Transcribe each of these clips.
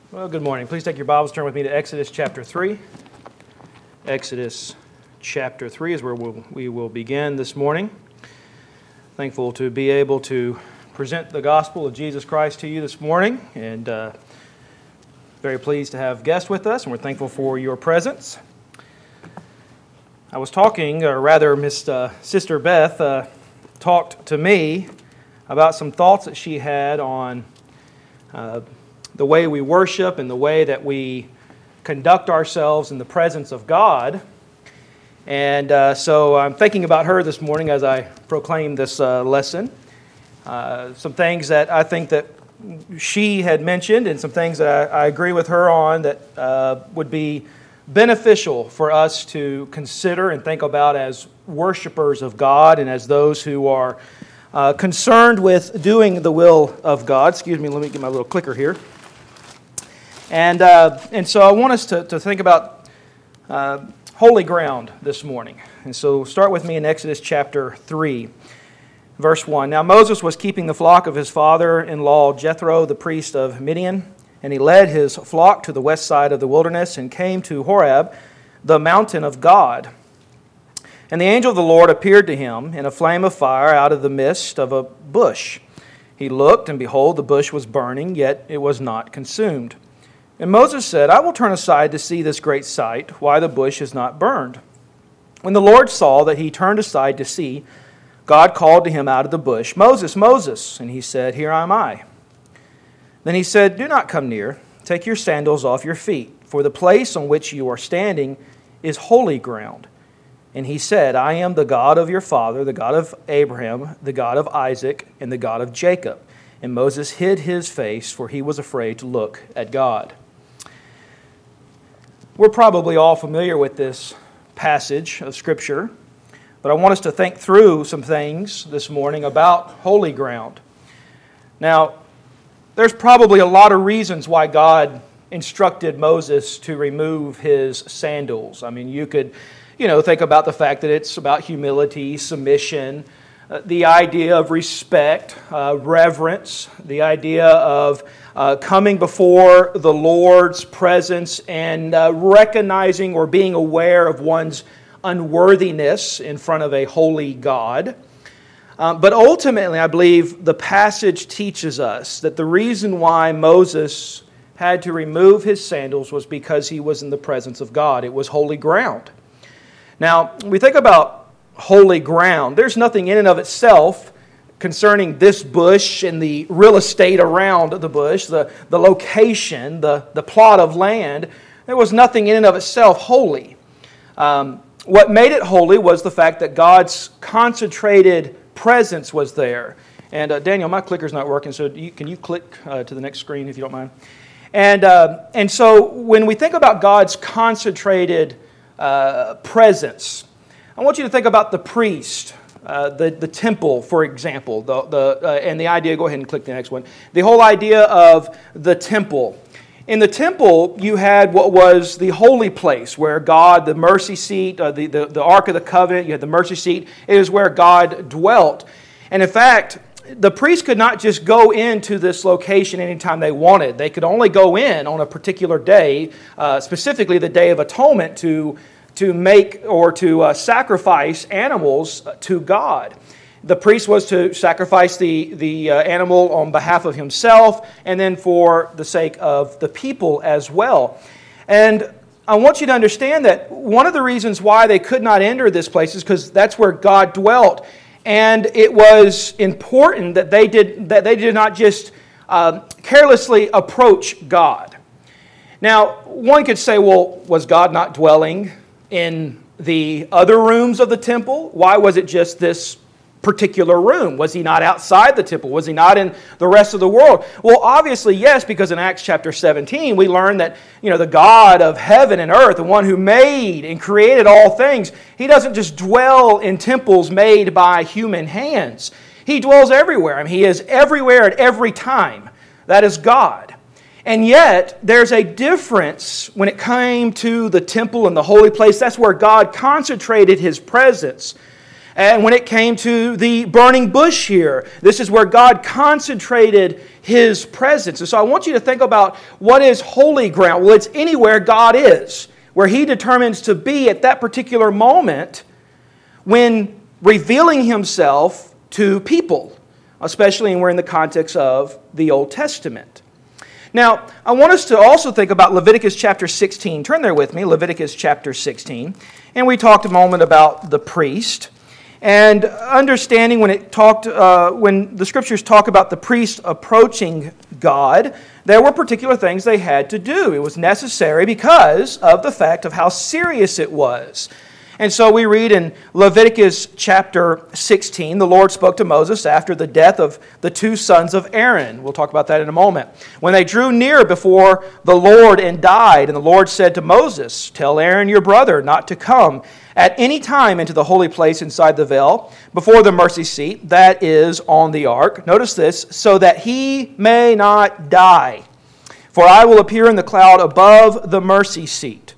Well, good morning. Please take your Bibles, turn with me to Exodus chapter 3. Exodus chapter 3 is where we will begin this morning. Thankful to be able to present the gospel of Jesus Christ to you this morning, and very pleased to have guests with us, and we're thankful for your presence. I was talking, or rather, Sister Beth talked to me about some thoughts that she had on the way we worship and the way that we conduct ourselves in the presence of God. And so I'm thinking about her this morning as I proclaim this lesson. Some things that I think that she had mentioned and some things that I agree with her on that would be beneficial for us to consider and think about as worshipers of God and as those who are concerned with doing the will of God. Excuse me, let me get my little clicker here. And so I want us to think about holy ground this morning. And so start with me in Exodus chapter 3, verse 1. Now Moses was keeping the flock of his father-in-law Jethro, the priest of Midian, and he led his flock to the west side of the wilderness and came to Horeb, the mountain of God. And the angel of the Lord appeared to him in a flame of fire out of the midst of a bush. He looked, and behold, the bush was burning, yet it was not consumed. And Moses said, I will turn aside to see this great sight, why the bush is not burned. When the Lord saw that he turned aside to see, God called to him out of the bush, Moses, Moses. And he said, Here am I. Then he said, Do not come near. Take your sandals off your feet, for the place on which you are standing is holy ground. And he said, I am the God of your father, the God of Abraham, the God of Isaac, and the God of Jacob. And Moses hid his face, for he was afraid to look at God. We're probably all familiar with this passage of Scripture, but I want us to think through some things this morning about holy ground. Now, there's probably a lot of reasons why God instructed Moses to remove his sandals. I mean, you could, think about the fact that it's about humility, submission, the idea of respect, reverence, the idea of coming before the Lord's presence and recognizing or being aware of one's unworthiness in front of a holy God. But ultimately, I believe the passage teaches us that the reason why Moses had to remove his sandals was because he was in the presence of God. It was holy ground. Now, when we think about holy ground, there's nothing in and of itself concerning this bush and the real estate around the bush, the location, the plot of land. There was nothing in and of itself holy. What made it holy was the fact that God's concentrated presence was there. And Daniel, my clicker's not working, so can you click to the next screen if you don't mind? And so when we think about God's concentrated presence, I want you to think about the priest, the temple, for example, and the idea, go ahead and click the next one, the whole idea of the temple. In the temple, you had what was the holy place where God, the mercy seat, the Ark of the Covenant, you had the mercy seat. It is where God dwelt. And in fact, the priests could not just go into this location anytime they wanted. They could only go in on a particular day, specifically the Day of Atonement, to make or to sacrifice animals to God. The priest was to sacrifice the animal on behalf of himself and then for the sake of the people as well. And I want you to understand that one of the reasons why they could not enter this place is because that's where God dwelt. And it was important that they did not just carelessly approach God. Now, one could say, well, was God not dwelling in the other rooms of the temple? Why was it just this particular room? Was he not outside the temple? Was he not in the rest of the world? Well, obviously, yes, because in Acts chapter 17, we learn that, the God of heaven and earth, the one who made and created all things, he doesn't just dwell in temples made by human hands. He dwells everywhere. I mean, he is everywhere at every time. That is God. And yet, there's a difference when it came to the temple and the holy place. That's where God concentrated His presence. And when it came to the burning bush here, this is where God concentrated His presence. And so I want you to think about what is holy ground. Well, it's anywhere God is, where He determines to be at that particular moment when revealing Himself to people, especially when we're in the context of the Old Testament. Now, I want us to also think about Leviticus chapter 16. Turn there with me, Leviticus chapter 16. And we talked a moment about the priest. And understanding when the Scriptures talk about the priest approaching God, there were particular things they had to do. It was necessary because of the fact of how serious it was. And so we read in Leviticus chapter 16, the Lord spoke to Moses after the death of the two sons of Aaron. We'll talk about that in a moment. When they drew near before the Lord and died, and the Lord said to Moses, "Tell Aaron your brother not to come at any time into the holy place inside the veil, before the mercy seat that is on the ark." Notice this, "so that he may not die. For I will appear in the cloud above the mercy seat.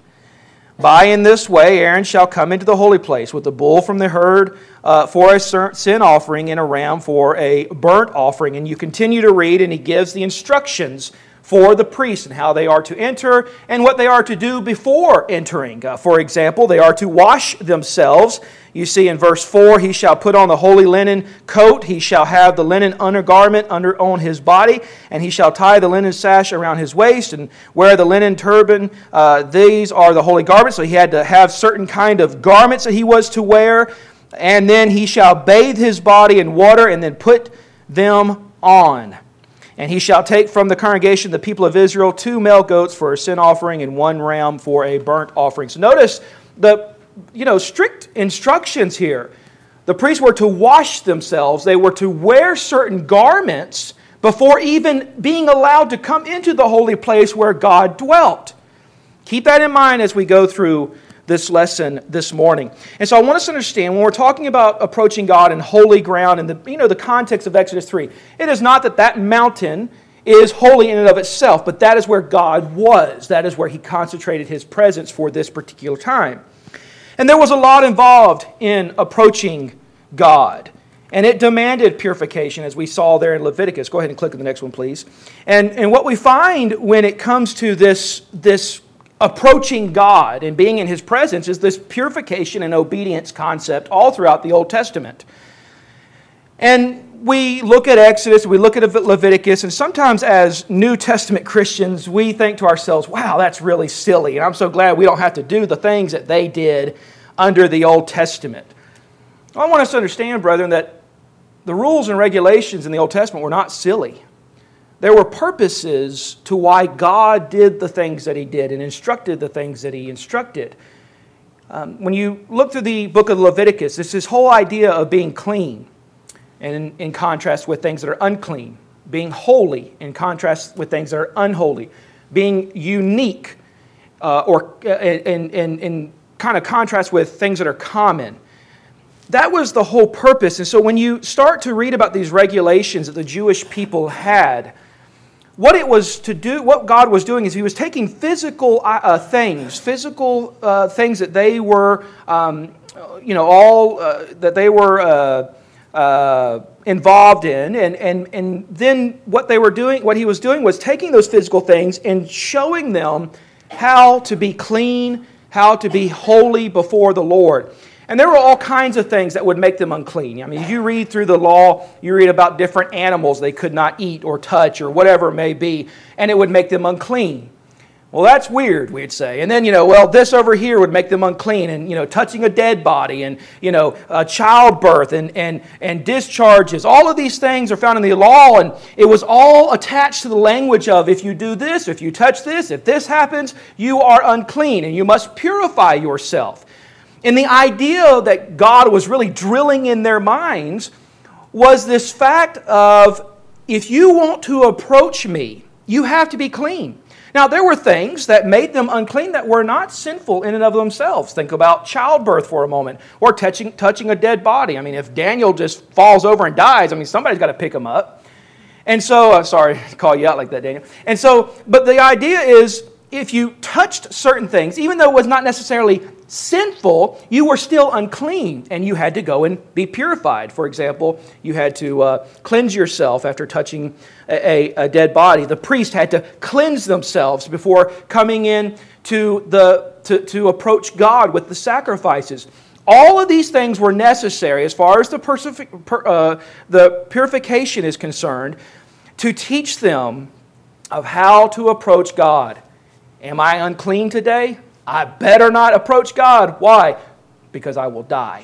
By in this way Aaron shall come into the holy place with a bull from the herd for a sin offering and a ram for a burnt offering." And you continue to read, and he gives the instructions for the priests and how they are to enter and what they are to do before entering. For example, they are to wash themselves. You see in verse 4, "He shall put on the holy linen coat, he shall have the linen undergarment on his body, and he shall tie the linen sash around his waist and wear the linen turban. These are the holy garments." So he had to have certain kind of garments that he was to wear. "And then he shall bathe his body in water and then put them on. And he shall take from the congregation, the people of Israel, 2 male goats for a sin offering and 1 ram for a burnt offering." So notice the strict instructions here. The priests were to wash themselves. They were to wear certain garments before even being allowed to come into the holy place where God dwelt. Keep that in mind as we go through this lesson this morning. And so I want us to understand when we're talking about approaching God in holy ground in the context of Exodus 3, it is not that mountain is holy in and of itself, but that is where God was. That is where He concentrated His presence for this particular time. And there was a lot involved in approaching God. And it demanded purification, as we saw there in Leviticus. Go ahead and click on the next one, please. And what we find when it comes to this approaching God and being in His presence is this purification and obedience concept all throughout the Old Testament. And we look at Exodus, we look at Leviticus, and sometimes as New Testament Christians, we think to ourselves, wow, that's really silly, and I'm so glad we don't have to do the things that they did under the Old Testament. I want us to understand, brethren, that the rules and regulations in the Old Testament were not silly. There were purposes to why God did the things that He did and instructed the things that He instructed. When you look through the book of Leviticus, it's this whole idea of being clean, and in contrast with things that are unclean, being holy in contrast with things that are unholy, being unique or in kind of contrast with things that are common. That was the whole purpose. And so when you start to read about these regulations that the Jewish people had, what God was doing is He was taking physical things that they were, that they were involved in, and then what He was doing was taking those physical things and showing them how to be clean, how to be holy before the Lord. And there were all kinds of things that would make them unclean. I mean, if you read through the law, you read about different animals they could not eat or touch or whatever it may be, and it would make them unclean. Well, that's weird, we'd say. And then, this over here would make them unclean, and, touching a dead body, and, childbirth and discharges. All of these things are found in the law, and it was all attached to the language of if you do this, if you touch this, if this happens, you are unclean, and you must purify yourself. And the idea that God was really drilling in their minds was this fact of, if you want to approach me, you have to be clean. Now, there were things that made them unclean that were not sinful in and of themselves. Think about childbirth for a moment, or touching a dead body. I mean, if Daniel just falls over and dies, somebody's got to pick him up. And so, sorry to call you out like that, Daniel. And so, but the idea is, if you touched certain things, even though it was not necessarily sinful, you were still unclean and you had to go and be purified. For example, you had to cleanse yourself after touching a dead body. The priest had to cleanse themselves before coming in to approach God with the sacrifices. All of these things were necessary as far as the purification is concerned to teach them of how to approach God. Am I unclean today? I better not approach God. Why? Because I will die.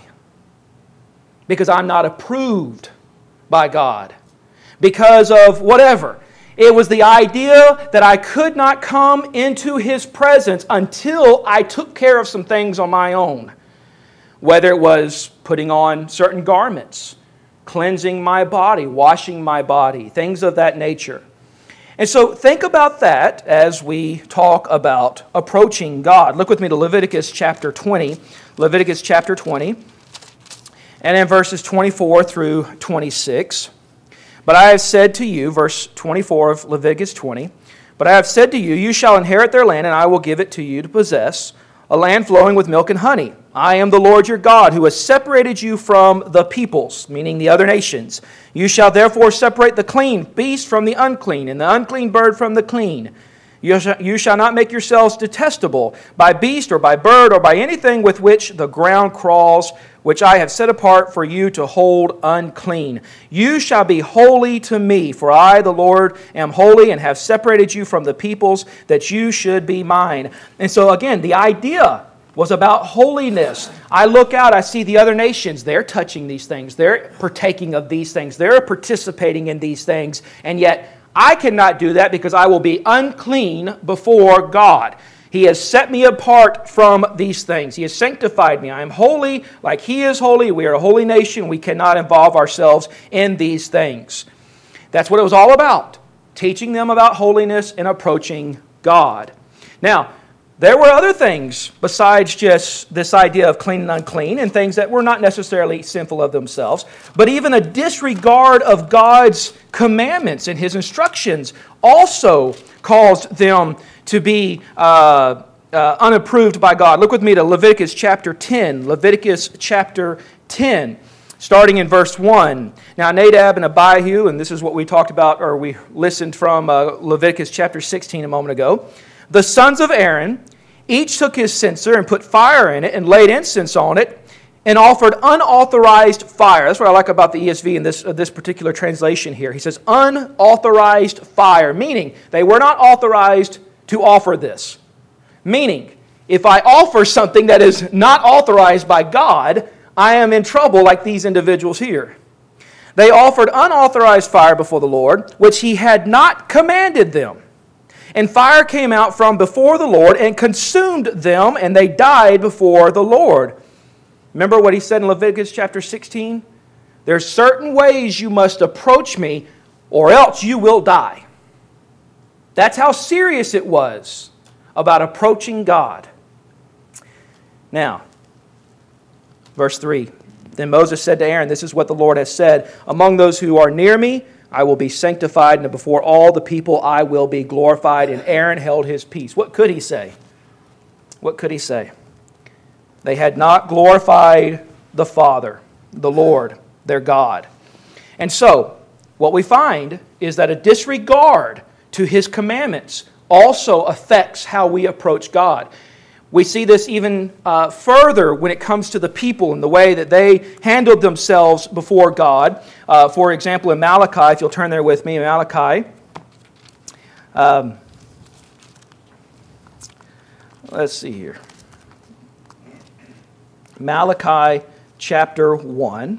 Because I'm not approved by God. Because of whatever. It was the idea that I could not come into His presence until I took care of some things on my own. Whether it was putting on certain garments, cleansing my body, washing my body, things of that nature. And so think about that as we talk about approaching God. Look with me to Leviticus chapter 20. Leviticus chapter 20. And in verses 24 through 26. But I have said to you, verse 24 of Leviticus 20, but I have said to you, you shall inherit their land, and I will give it to you to possess, a land flowing with milk and honey. I am the Lord your God, who has separated you from the peoples, meaning the other nations. You shall therefore separate the clean beast from the unclean, and the unclean bird from the clean. You shall not make yourselves detestable by beast or by bird or by anything with which the ground crawls, which I have set apart for you to hold unclean. You shall be holy to me, for I, the Lord, am holy and have separated you from the peoples, that you should be mine. And so again, the idea was about holiness. I look out, I see the other nations, they're touching these things, they're partaking of these things, they're participating in these things, and yet I cannot do that because I will be unclean before God. He has set me apart from these things. He has sanctified me. I am holy like He is holy. We are a holy nation. We cannot involve ourselves in these things. That's what it was all about, teaching them about holiness and approaching God. Now, there were other things besides just this idea of clean and unclean and things that were not necessarily sinful of themselves, but even a disregard of God's commandments and His instructions also caused them to be unapproved by God. Look with me to Leviticus chapter 10. Leviticus chapter 10, starting in verse 1. Now Nadab and Abihu, and this is what we talked about, or we listened from Leviticus chapter 16 a moment ago. The sons of Aaron each took his censer and put fire in it and laid incense on it and offered unauthorized fire. That's what I like about the ESV in this particular translation here. He says unauthorized fire, meaning they were not authorized to offer this. Meaning, if I offer something that is not authorized by God, I am in trouble like these individuals here. They offered unauthorized fire before the Lord, which He had not commanded them. And fire came out from before the Lord and consumed them, and they died before the Lord. Remember what He said in Leviticus chapter 16? There's certain ways you must approach me, or else you will die. That's how serious it was about approaching God. Now, verse 3. Then Moses said to Aaron, this is what the Lord has said, among those who are near me, I will be sanctified, and before all the people I will be glorified. And Aaron held his peace. What could he say? What could he say? They had not glorified the Father, the Lord, their God. And so, what we find is that a disregard to His commandments also affects how we approach God. We see this even further when it comes to the people and the way that they handled themselves before God. For example, in Malachi, if you'll turn there with me, in Malachi. Let's see here. Malachi chapter 1.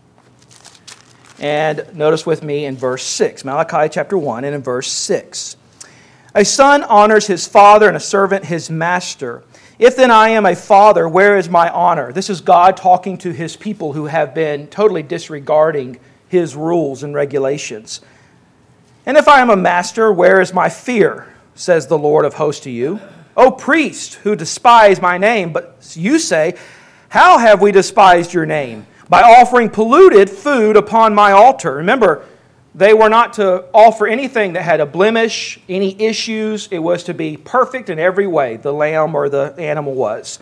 And notice with me in verse 6. Malachi chapter 1 and in verse 6. A son honors his father and a servant his master. If then I am a father, where is my honor? This is God talking to His people who have been totally disregarding His rules and regulations. And if I am a master, where is my fear? Says the Lord of hosts to you. O priest, who despise my name, but you say, how have we despised your name? By offering polluted food upon my altar. Remember, they were not to offer anything that had a blemish, any issues. It was to be perfect in every way, the lamb or the animal was.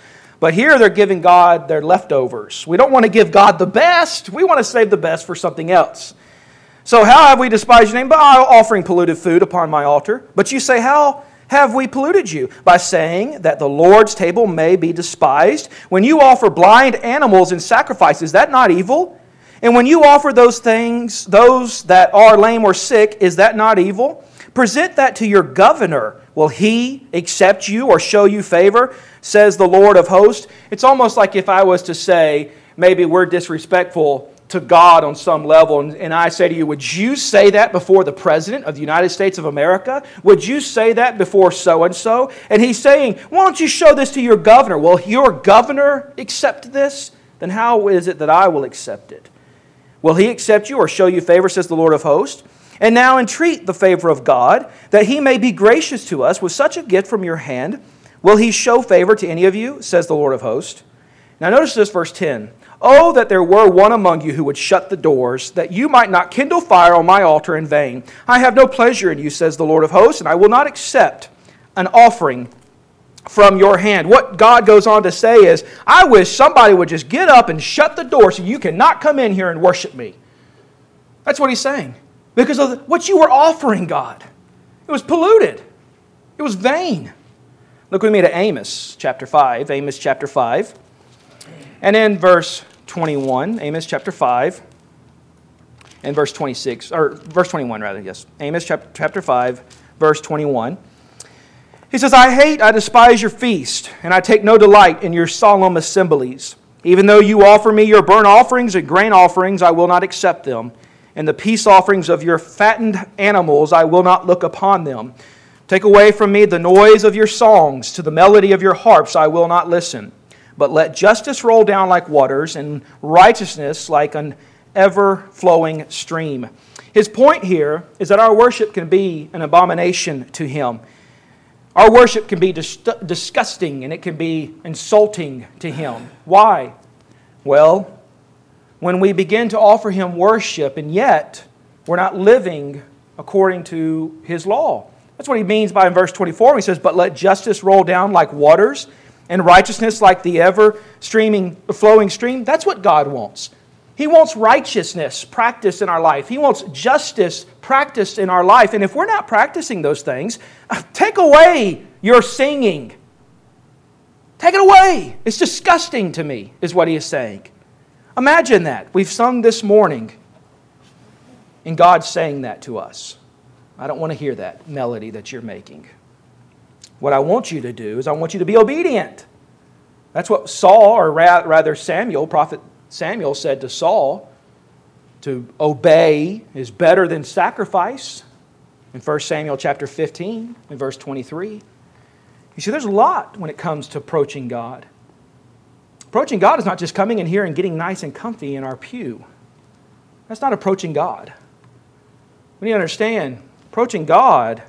But here they're giving God their leftovers. We don't want to give God the best. We want to save the best for something else. So how have we despised your name? By offering polluted food upon my altar. But you say, how have we polluted you? By saying that the Lord's table may be despised. When you offer blind animals in sacrifice, is that not evil? And when you offer those things, those that are lame or sick, is that not evil? Present that to your governor. Will he accept you or show you favor, says the Lord of hosts? It's almost like if I was to say, maybe we're disrespectful to God on some level, and I say to you, would you say that before the President of the United States of America? Would you say that before so-and-so? And he's saying, why don't you show this to your governor? Will your governor accept this? Then how is it that I will accept it? Will he accept you or show you favor, says the Lord of hosts? And now entreat the favor of God, that he may be gracious to us with such a gift from your hand. Will he show favor to any of you, says the Lord of hosts? Now notice this, verse 10. Oh, that there were one among you who would shut the doors, that you might not kindle fire on my altar in vain. I have no pleasure in you, says the Lord of hosts, and I will not accept an offering from your hand. What God goes on to say is, I wish somebody would just get up and shut the door so you cannot come in here and worship me. That's what he's saying. Because of what you were offering, God. It was polluted. It was vain. Look with me to Amos chapter 5. Amos chapter 5. And in verse 21, Amos chapter 5, and verse 26, or verse 21 rather, yes. Amos chapter 5, verse 21. He says, I despise your feast, and I take no delight in your solemn assemblies. Even though you offer me your burnt offerings and grain offerings, I will not accept them. And the peace offerings of your fattened animals, I will not look upon them. Take away from me the noise of your songs. To the melody of your harps, I will not listen. But let justice roll down like waters, and righteousness like an ever-flowing stream. His point here is that our worship can be an abomination to Him. Our worship can be disgusting, and it can be insulting to Him. Why? Well, when we begin to offer Him worship, and yet we're not living according to His law. That's what he means by in verse 24 when he says, but let justice roll down like waters, and righteousness like the ever-flowing stream. That's what God wants. He wants righteousness practiced in our life. He wants justice practiced in our life. And if we're not practicing those things, take away your singing. Take it away. It's disgusting to me, is what he is saying. Imagine that. We've sung this morning, and God's saying that to us. I don't want to hear that melody that you're making. What I want you to do is I want you to be obedient. That's what Saul, or rather Samuel, prophet Samuel said to Saul. To obey is better than sacrifice. In 1 Samuel chapter 15, in verse 23. You see, there's a lot when it comes to approaching God. Approaching God is not just coming in here and getting nice and comfy in our pew. That's not approaching God. We need to understand, approaching God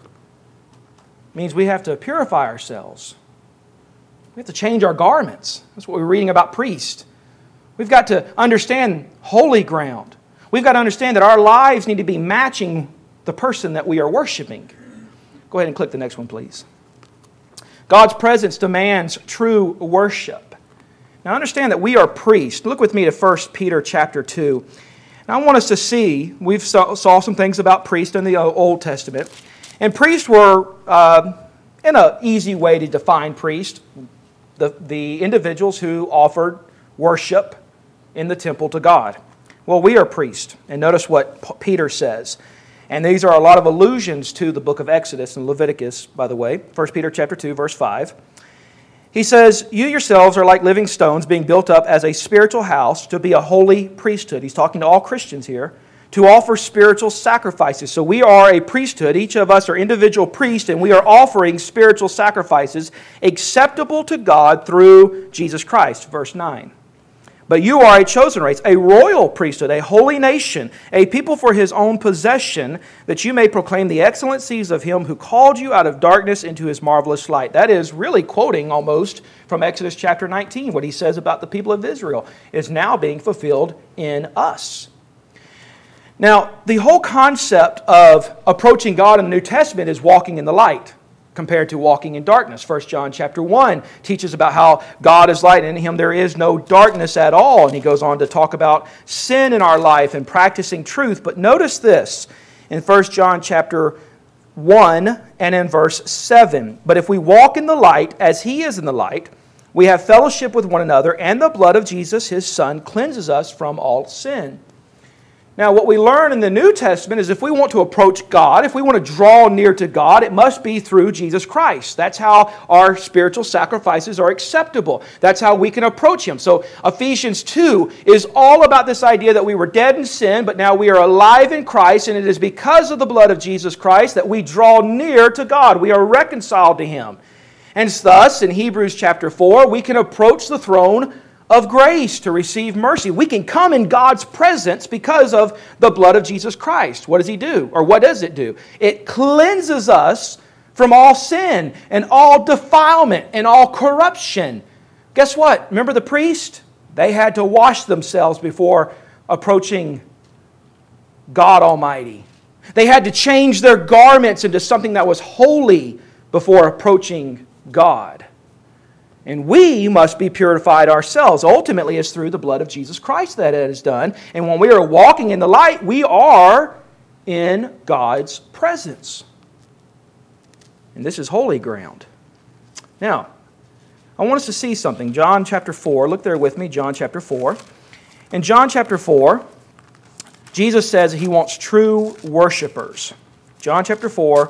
means we have to purify ourselves. We have to change our garments. That's what we're reading about priests. We've got to understand holy ground. We've got to understand that our lives need to be matching the person that we are worshiping. Go ahead and click the next one, please. God's presence demands true worship. Now understand that we are priests. Look with me to 1 Peter chapter 2. Now I want us to see, we've saw some things about priests in the Old Testament. And priests were, in an easy way to define priest, the individuals who offered worship in the temple to God. Well, we are priests. And notice what Peter says. And these are a lot of allusions to the book of Exodus and Leviticus, by the way. 1 Peter chapter 2, verse 5. He says, you yourselves are like living stones being built up as a spiritual house to be a holy priesthood. He's talking to all Christians here. To offer spiritual sacrifices. So we are a priesthood. Each of us are individual priests, and we are offering spiritual sacrifices acceptable to God through Jesus Christ. Verse 9. But you are a chosen race, a royal priesthood, a holy nation, a people for His own possession, that you may proclaim the excellencies of Him who called you out of darkness into His marvelous light. That is really quoting almost from Exodus chapter 19. What he says about the people of Israel is now being fulfilled in us. Now, the whole concept of approaching God in the New Testament is walking in the light. compared to walking in darkness. 1 John chapter 1 teaches about how God is light, and in Him there is no darkness at all. And he goes on to talk about sin in our life and practicing truth. But notice this in 1 John chapter 1 and in verse 7. But if we walk in the light as He is in the light, we have fellowship with one another, and the blood of Jesus, His Son, cleanses us from all sin. Now, what we learn in the New Testament is if we want to approach God, if we want to draw near to God, it must be through Jesus Christ. That's how our spiritual sacrifices are acceptable. That's how we can approach Him. So Ephesians 2 is all about this idea that we were dead in sin, but now we are alive in Christ, and it is because of the blood of Jesus Christ that we draw near to God. We are reconciled to Him. And thus, in Hebrews chapter 4, we can approach the throne of grace to receive mercy. We can come in God's presence because of the blood of Jesus Christ. What does He do? Or what does it do? It cleanses us from all sin and all defilement and all corruption. Guess what? Remember the priest? They had to wash themselves before approaching God Almighty. They had to change their garments into something that was holy before approaching God. And we must be purified ourselves. Ultimately, it's through the blood of Jesus Christ that it is done. And when we are walking in the light, we are in God's presence. And this is holy ground. Now, I want us to see something. John chapter 4. Look there with me, John chapter 4. In John chapter 4, Jesus says He wants true worshipers. John chapter 4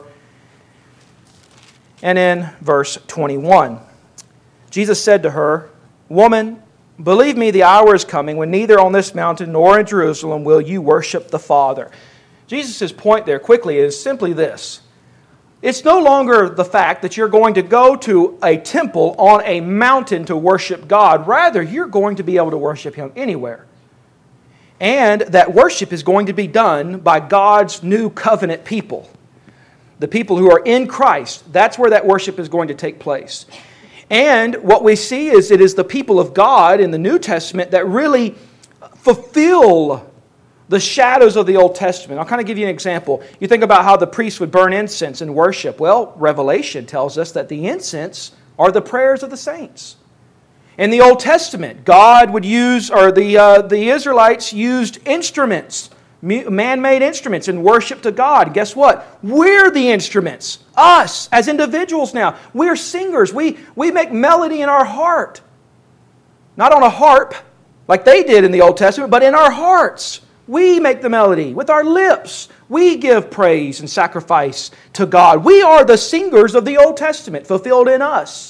and in verse 21. Jesus said to her, "Woman, believe me, the hour is coming when neither on this mountain nor in Jerusalem will you worship the Father." Jesus' point there quickly is simply this. It's no longer the fact that you're going to go to a temple on a mountain to worship God. Rather, you're going to be able to worship Him anywhere. And that worship is going to be done by God's new covenant people. The people who are in Christ. That's where that worship is going to take place. And what we see is it is the people of God in the New Testament that really fulfill the shadows of the Old Testament. I'll kind of give you an example. You think about how the priests would burn incense in worship. Well, Revelation tells us that the incense are the prayers of the saints. In the Old Testament, God would use, or the Israelites used instruments, man-made instruments in worship to God. Guess what? We're the instruments. Us, as individuals now. We're singers. We make melody in our heart. Not on a harp, like they did in the Old Testament, but in our hearts. We make the melody with our lips. We give praise and sacrifice to God. We are the singers of the Old Testament, fulfilled in us.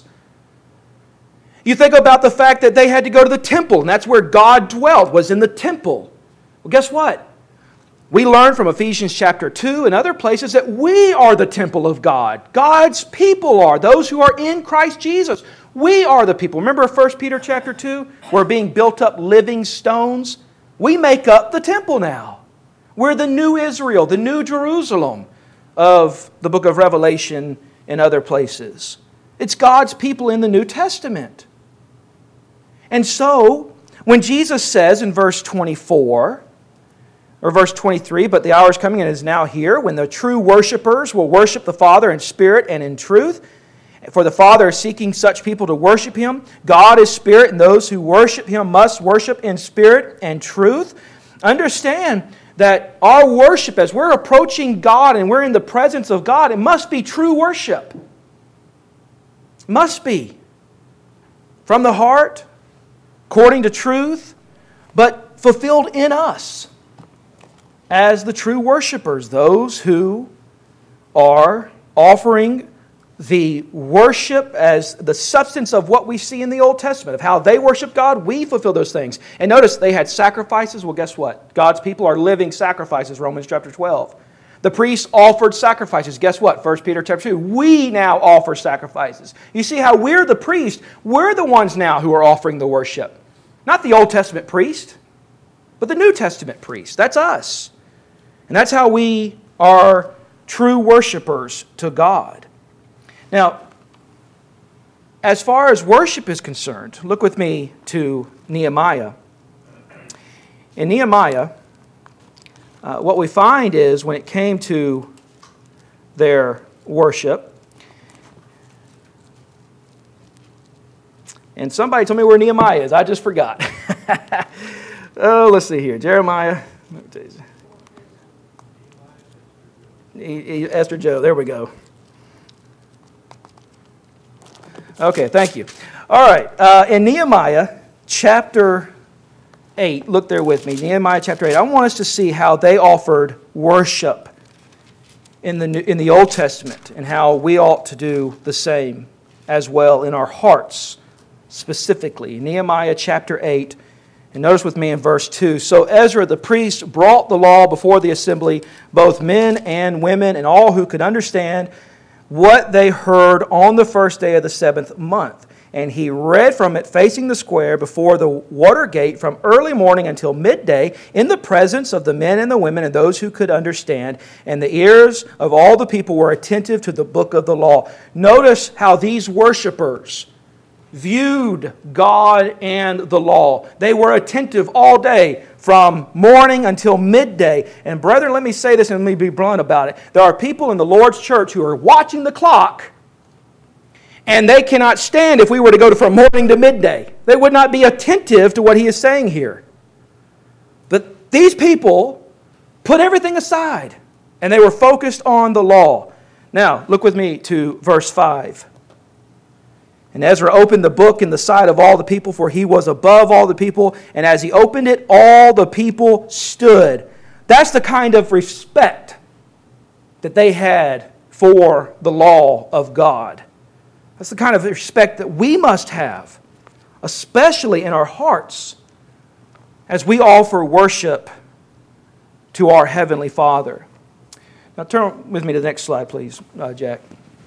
You think about the fact that they had to go to the temple, and that's where God dwelt, was in the temple. Well, guess what? We learn from Ephesians chapter 2 and other places that we are the temple of God. God's people are, those who are in Christ Jesus. We are the people. Remember 1 Peter chapter 2? We're being built up living stones. We make up the temple now. We're the new Israel, the new Jerusalem of the book of Revelation and other places. It's God's people in the New Testament. And so, when Jesus says in verse 24, or verse 23, "But the hour is coming and is now here, when the true worshipers will worship the Father in spirit and in truth. For the Father is seeking such people to worship Him. God is spirit, and those who worship Him must worship in spirit and truth." Understand that our worship, as we're approaching God and we're in the presence of God, it must be true worship. Must be. From the heart, according to truth, but fulfilled in us as the true worshipers, those who are offering the worship as the substance of what we see in the Old Testament, of how they worship God. We fulfill those things. And notice they had sacrifices. Well, guess what? God's people are living sacrifices, Romans chapter 12. The priests offered sacrifices. Guess what? 1 Peter chapter 2. We now offer sacrifices. You see how we're the priest. We're the ones now who are offering the worship. Not the Old Testament priest, but the New Testament priest. That's us. And that's how we are true worshipers to God. Now, as far as worship is concerned, look with me to Nehemiah. In Nehemiah, what we find is when it came to their worship, And somebody told me where Nehemiah is. I just forgot. Oh, let's see here. Jeremiah. Esther Joe. There we go. Okay, thank you. All right. In Nehemiah chapter 8, look there with me. Nehemiah chapter 8. I want us to see how they offered worship in the Old Testament and how we ought to do the same as well in our hearts specifically. Nehemiah chapter 8, and notice with me in verse 2. So Ezra the priest brought the law before the assembly, both men and women, and all who could understand what they heard on the first day of the 7th month. And he read from it facing the square before the water gate from early morning until midday in the presence of the men and the women and those who could understand. And the ears of all the people were attentive to the book of the law. Notice how these worshipers viewed God and the law. They were attentive all day from morning until midday. And brethren, let me say this and let me be blunt about it. There are people in the Lord's church who are watching the clock, and they cannot stand if we were to go from morning to midday. They would not be attentive to what he is saying here. But these people put everything aside, and they were focused on the law. Now, look with me to verse 5. And Ezra opened the book in the sight of all the people, for he was above all the people. And as he opened it, all the people stood. That's the kind of respect that they had for the law of God. That's the kind of respect that we must have, especially in our hearts, as we offer worship to our Heavenly Father. Now turn with me to the next slide, please, Jack.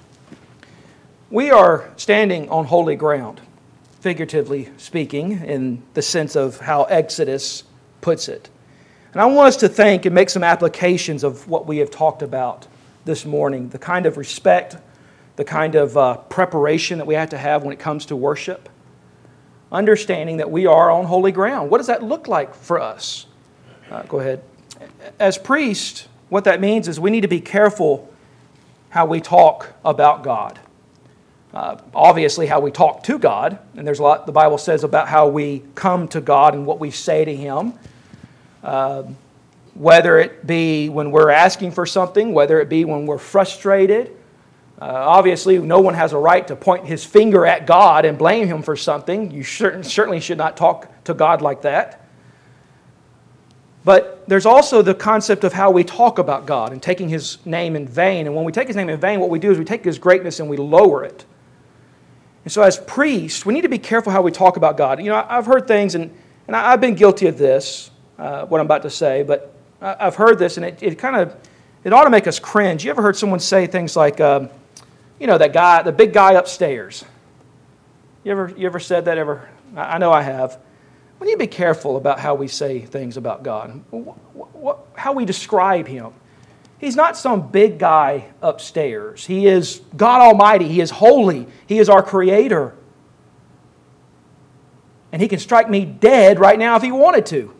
We are standing on holy ground, figuratively speaking, in the sense of how Exodus puts it. And I want us to think and make some applications of what we have talked about this morning, the kind of respect, the kind of preparation that we have to have when it comes to worship. Understanding that we are on holy ground. What does that look like for us? Go ahead. As priests, what that means is we need to be careful how we talk about God. Obviously, how we talk to God. And there's a lot the Bible says about how we come to God and what we say to Him. Whether it be when we're asking for something, whether it be when we're frustrated. Obviously, no one has a right to point his finger at God and blame Him for something. You certainly should not talk to God like that. But there's also the concept of how we talk about God and taking His name in vain. And when we take His name in vain, what we do is we take His greatness and we lower it. And so as priests, we need to be careful how we talk about God. You know, I've heard things, and I've been guilty of this, what I'm about to say, but I've heard this, and it ought to make us cringe. You ever heard someone say things like, that guy, the big guy upstairs? You ever said that ever? I know I have. We need to be careful about how we say things about God, how we describe Him. He's not some big guy upstairs. He is God Almighty. He is holy. He is our Creator. And He can strike me dead right now if He wanted to.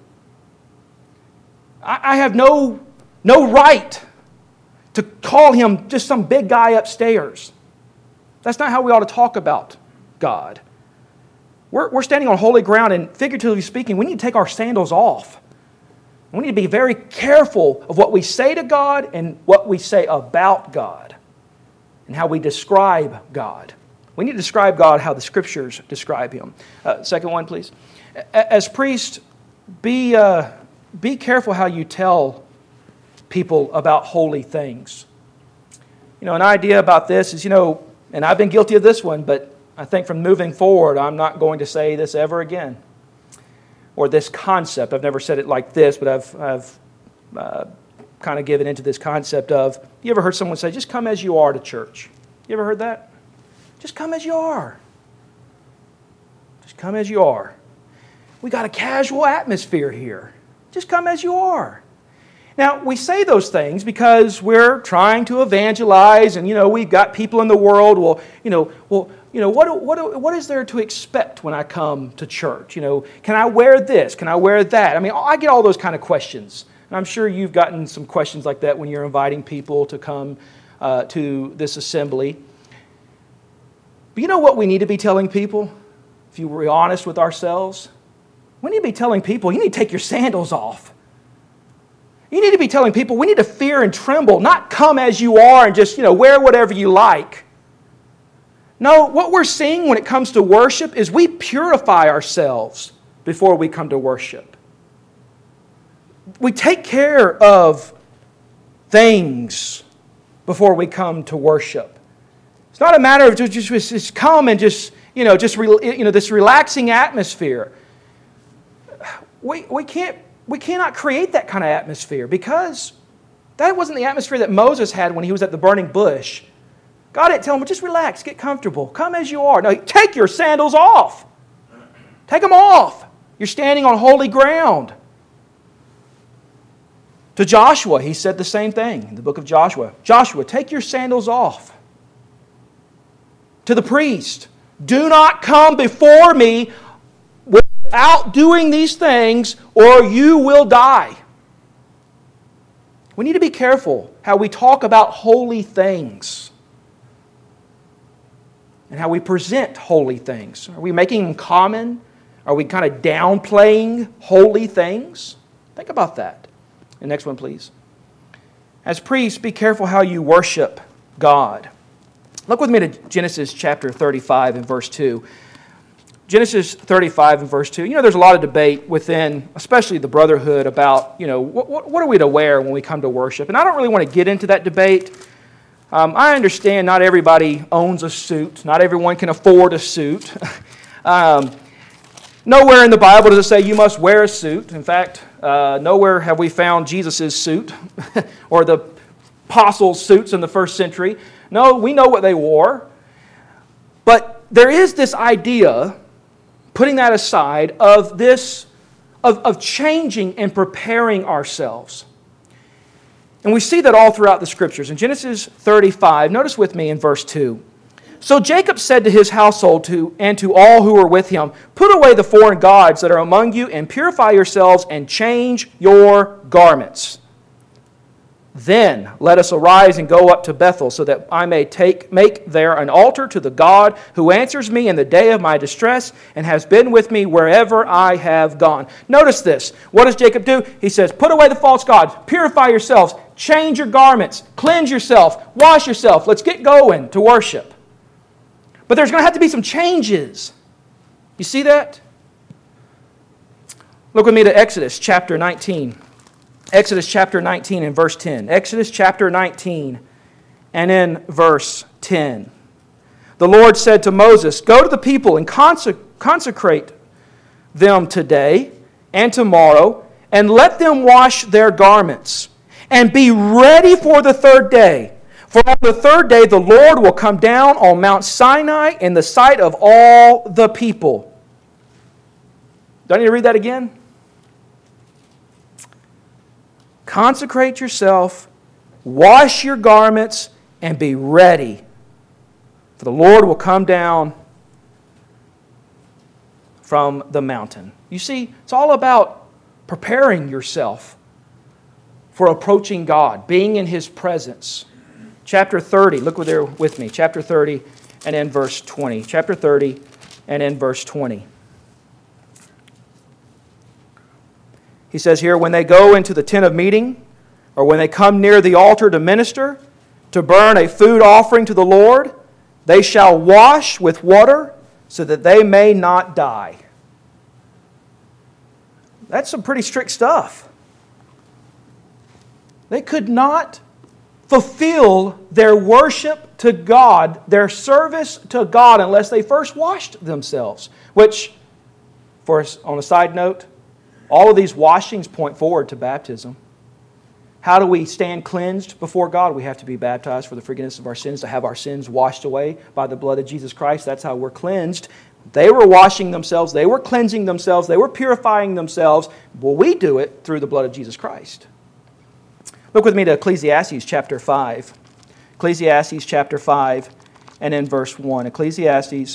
I have no right to call Him just some big guy upstairs. That's not how we ought to talk about God. We're standing on holy ground, and figuratively speaking, we need to take our sandals off. We need to be very careful of what we say to God and what we say about God and how we describe God. We need to describe God how the Scriptures describe Him. Second one, please. As priests, be careful how you tell people about holy things. An idea about this is, and I've been guilty of this one, but I think from moving forward, I'm not going to say this ever again. Or this concept. I've never said it like this, but I've kind of given into this concept of, you ever heard someone say, just come as you are to church? You ever heard that? Just come as you are. Just come as you are. We got a casual atmosphere here. Just come as you are. Now, we say those things because we're trying to evangelize, and, we've got people in the world, what is there to expect when I come to church? Can I wear this? Can I wear that? I get all those kind of questions. And I'm sure you've gotten some questions like that when you're inviting people to come to this assembly. But you know what we need to be telling people? if you were honest with ourselves, we need to be telling people, you need to take your sandals off. You need to be telling people, we need to fear and tremble, not come as you are and just, wear whatever you like. No, what we're seeing when it comes to worship is we purify ourselves before we come to worship. We take care of things before we come to worship. It's not a matter of just come and this relaxing atmosphere. We cannot create that kind of atmosphere because that wasn't the atmosphere that Moses had when he was at the burning bush. God didn't tell him, just relax, get comfortable, come as you are. No, take your sandals off. Take them off. You're standing on holy ground. To Joshua, he said the same thing in the book of Joshua. Joshua, take your sandals off. To the priest, do not come before me without doing these things, or you will die. We need to be careful how we talk about holy things and how we present holy things. Are we making them common? Are we kind of downplaying holy things? Think about that. The next one, please. As priests, be careful how you worship God. Look with me to Genesis chapter 35 and verse 2. Genesis 35 and verse 2. There's a lot of debate within, especially the brotherhood, about, what are we to wear when we come to worship? And I don't really want to get into that debate. I understand not everybody owns a suit. Not everyone can afford a suit. Nowhere in the Bible does it say you must wear a suit. In fact, nowhere have we found Jesus' suit or the apostles' suits in the first century. No, we know what they wore. But there is this idea, putting that aside, of changing and preparing ourselves. And we see that all throughout the Scriptures. In Genesis 35, notice with me in verse 2. So Jacob said to his household and to all who were with him, put away the foreign gods that are among you and purify yourselves and change your garments. Then let us arise and go up to Bethel, so that I may make there an altar to the God who answers me in the day of my distress and has been with me wherever I have gone. Notice this. What does Jacob do? He says, put away the false gods, purify yourselves, change your garments, cleanse yourself, wash yourself. Let's get going to worship. But there's going to have to be some changes. You see that? Look with me to Exodus chapter 19. Exodus chapter 19 and verse 10. Exodus chapter 19 and in verse 10. The Lord said to Moses, go to the people and consecrate them today and tomorrow, and let them wash their garments, and be ready for the third day. For on the third day the Lord will come down on Mount Sinai in the sight of all the people. Do I need to read that again? Consecrate yourself, wash your garments, and be ready. For the Lord will come down from the mountain. You see, it's all about preparing yourself for approaching God, being in His presence. Chapter 30, look there with me. Chapter 30 and in verse 20. Chapter 30 and in verse 20. He says here, when they go into the tent of meeting, or when they come near the altar to minister, to burn a food offering to the Lord, they shall wash with water so that they may not die. That's some pretty strict stuff. They could not fulfill their worship to God, their service to God, unless they first washed themselves. Which, on a side note, all of these washings point forward to baptism. How do we stand cleansed before God? We have to be baptized for the forgiveness of our sins, to have our sins washed away by the blood of Jesus Christ. That's how we're cleansed. They were washing themselves. They were cleansing themselves. They were purifying themselves. Well, we do it through the blood of Jesus Christ. Look with me to Ecclesiastes chapter 5. Ecclesiastes chapter 5 and in verse 1. Ecclesiastes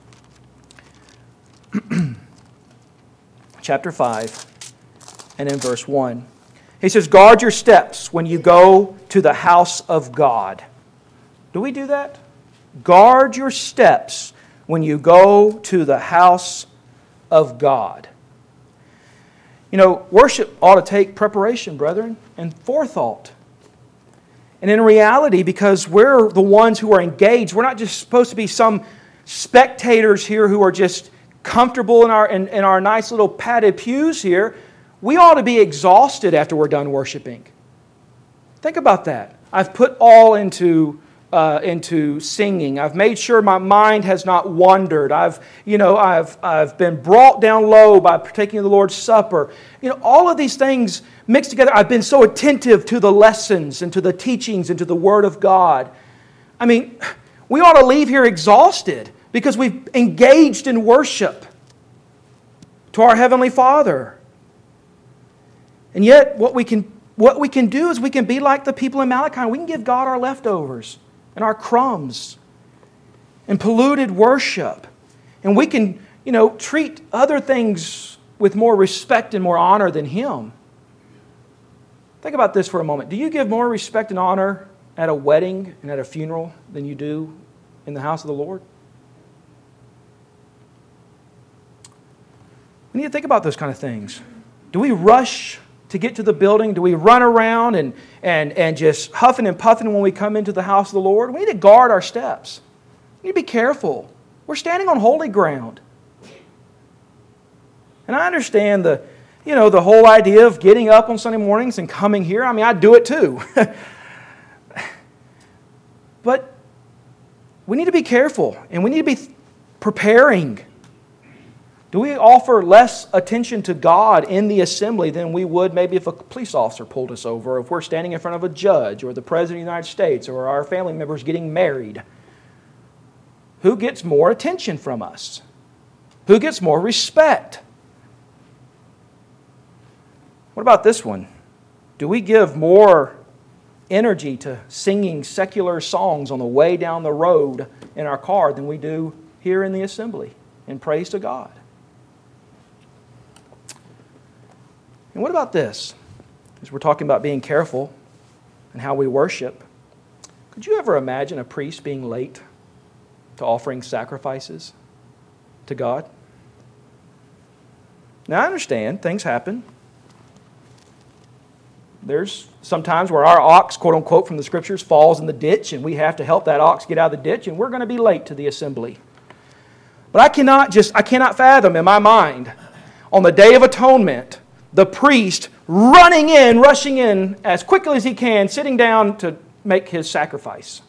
chapter 5 and in verse 1. He says, guard your steps when you go to the house of God. Do we do that? Guard your steps when you go to the house of God. You know, worship ought to take preparation, brethren, and forethought. And in reality, because we're the ones who are engaged, we're not just supposed to be some spectators here who are just comfortable in our nice little padded pews here. We ought to be exhausted after we're done worshiping. Think about that. I've put all into singing. I've made sure my mind has not wandered. I've been brought down low by partaking of the Lord's Supper. You know, all of these things mixed together. I've been so attentive to the lessons and to the teachings and to the Word of God. I mean, we ought to leave here exhausted because we've engaged in worship to our Heavenly Father. And yet, what we can do is we can be like the people in Malachi. We can give God our leftovers and our crumbs and polluted worship. And we can, treat other things with more respect and more honor than Him. Think about this for a moment. Do you give more respect and honor at a wedding and at a funeral than you do in the house of the Lord? We need to think about those kind of things. Do we rush to get to the building? Do we run around and just huffing and puffing when we come into the house of the Lord? We need to guard our steps. We need to be careful. We're standing on holy ground. And I understand the whole idea of getting up on Sunday mornings and coming here. I mean, I do it too. But we need to be careful and we need to be preparing. Do we offer less attention to God in the assembly than we would maybe if a police officer pulled us over, or if we're standing in front of a judge, or the President of the United States, or our family members getting married? Who gets more attention from us? Who gets more respect? What about this one? Do we give more energy to singing secular songs on the way down the road in our car than we do here in the assembly in praise to God? And what about this? As we're talking about being careful and how we worship, could you ever imagine a priest being late to offering sacrifices to God? Now, I understand things happen. There's some times where our ox, quote unquote, from the Scriptures, falls in the ditch and we have to help that ox get out of the ditch and we're going to be late to the assembly. But I cannot fathom in my mind on the Day of Atonement the priest rushing in as quickly as he can, sitting down to make his sacrifice.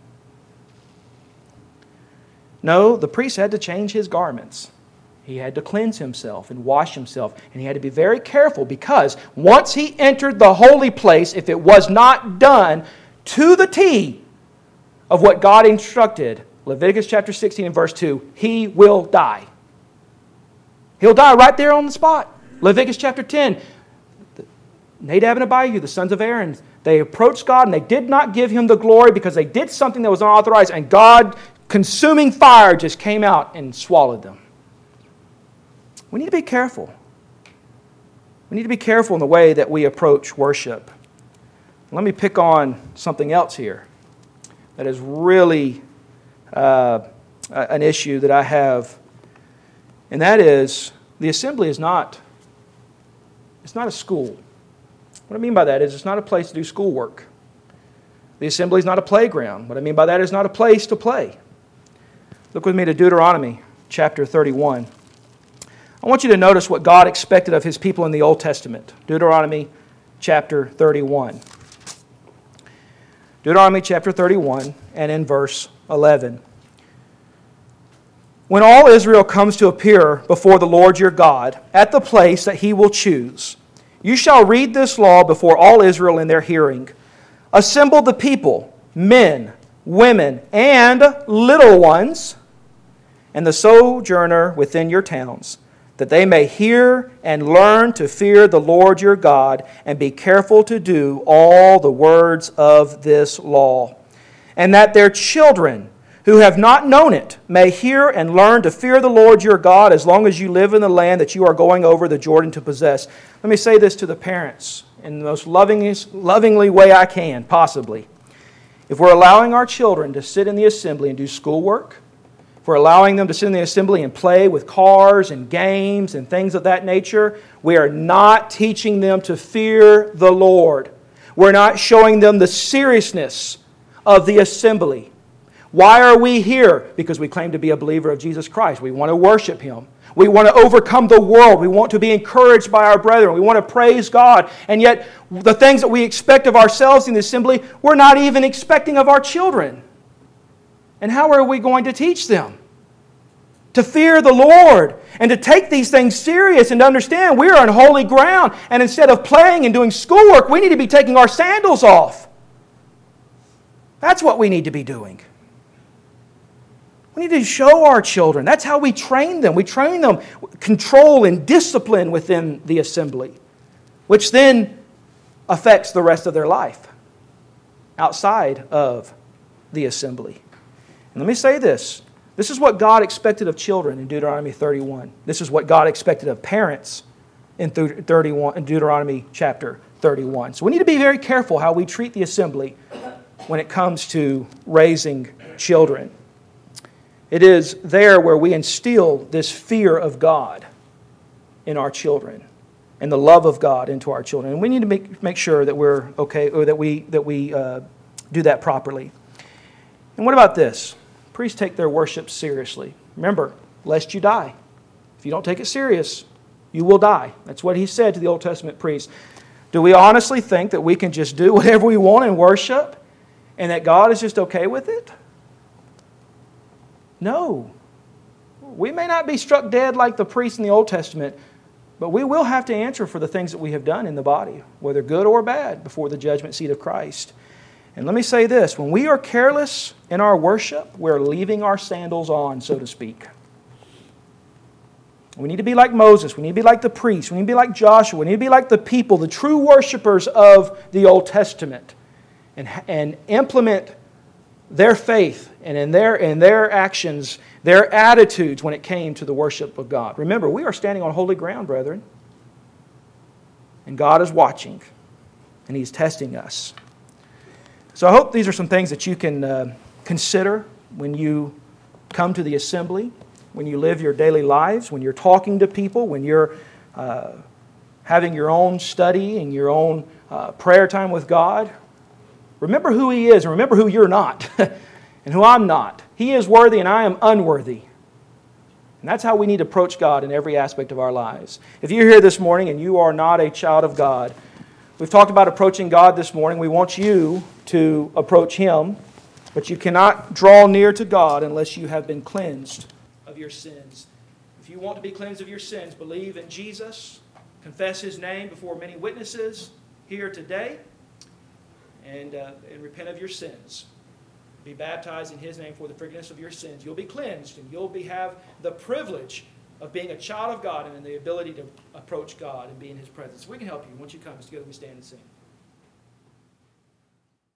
No, the priest had to change his garments. He had to cleanse himself and wash himself. And he had to be very careful because once he entered the holy place, if it was not done to the T of what God instructed, Leviticus chapter 16 and verse 2, he will die. He'll die right there on the spot. Leviticus chapter 10, Nadab and Abihu, the sons of Aaron, they approached God and they did not give Him the glory because they did something that was unauthorized, and God, consuming fire, just came out and swallowed them. We need to be careful. We need to be careful in the way that we approach worship. Let me pick on something else here that is really an issue that I have, and that is the assembly is not a school. What I mean by that is it's not a place to do schoolwork. The assembly is not a playground. What I mean by that is not a place to play. Look with me to Deuteronomy chapter 31. I want you to notice what God expected of His people in the Old Testament. Deuteronomy chapter 31. Deuteronomy chapter 31 and in verse 11. When all Israel comes to appear before the Lord your God at the place that He will choose, you shall read this law before all Israel in their hearing. Assemble the people, men, women, and little ones, and the sojourner within your towns, that they may hear and learn to fear the Lord your God, and be careful to do all the words of this law, and that their children who have not known it may hear and learn to fear the Lord your God as long as you live in the land that you are going over the Jordan to possess. Let me say this to the parents in the most lovingly way I can, possibly. If we're allowing our children to sit in the assembly and do schoolwork, if we're allowing them to sit in the assembly and play with cars and games and things of that nature, we are not teaching them to fear the Lord. We're not showing them the seriousness of the assembly. Why are we here? Because we claim to be a believer of Jesus Christ. We want to worship Him. We want to overcome the world. We want to be encouraged by our brethren. We want to praise God. And yet, the things that we expect of ourselves in the assembly, we're not even expecting of our children. And how are we going to teach them? To fear the Lord and to take these things serious and to understand we are on holy ground. And instead of playing and doing schoolwork, we need to be taking our sandals off. That's what we need to be doing. We need to show our children. That's how we train them. We train them control and discipline within the assembly, which then affects the rest of their life outside of the assembly. And let me say this. This is what God expected of children in Deuteronomy 31. This is what God expected of parents in Deuteronomy chapter 31. So we need to be very careful how we treat the assembly when it comes to raising children. It is there where we instill this fear of God in our children and the love of God into our children. And we need to make sure that we're okay, or that we do that properly. And what about this? Priests take their worship seriously. Remember, lest you die. If you don't take it serious, you will die. That's what He said to the Old Testament priests. Do we honestly think that we can just do whatever we want in worship and that God is just okay with it? No. We may not be struck dead like the priests in the Old Testament, but we will have to answer for the things that we have done in the body, whether good or bad, before the judgment seat of Christ. And let me say this, when we are careless in our worship, we're leaving our sandals on, so to speak. We need to be like Moses. We need to be like the priests. We need to be like Joshua. We need to be like the people, the true worshipers of the Old Testament, and implement their faith and in their actions, their attitudes when it came to the worship of God. Remember, we are standing on holy ground, brethren. And God is watching, and He's testing us. So I hope these are some things that you can consider when you come to the assembly, when you live your daily lives, when you're talking to people, when you're having your own study and your own prayer time with God. Remember who He is, and remember who you're not, and who I'm not. He is worthy, and I am unworthy. And that's how we need to approach God in every aspect of our lives. If you're here this morning and you are not a child of God, we've talked about approaching God this morning. We want you to approach Him, but you cannot draw near to God unless you have been cleansed of your sins. If you want to be cleansed of your sins, believe in Jesus, confess His name before many witnesses here today, and repent of your sins. Be baptized in His name for the forgiveness of your sins. You'll be cleansed, and you'll have the privilege of being a child of God and the ability to approach God and be in His presence. We can help you. Once you come, together we stand and sing.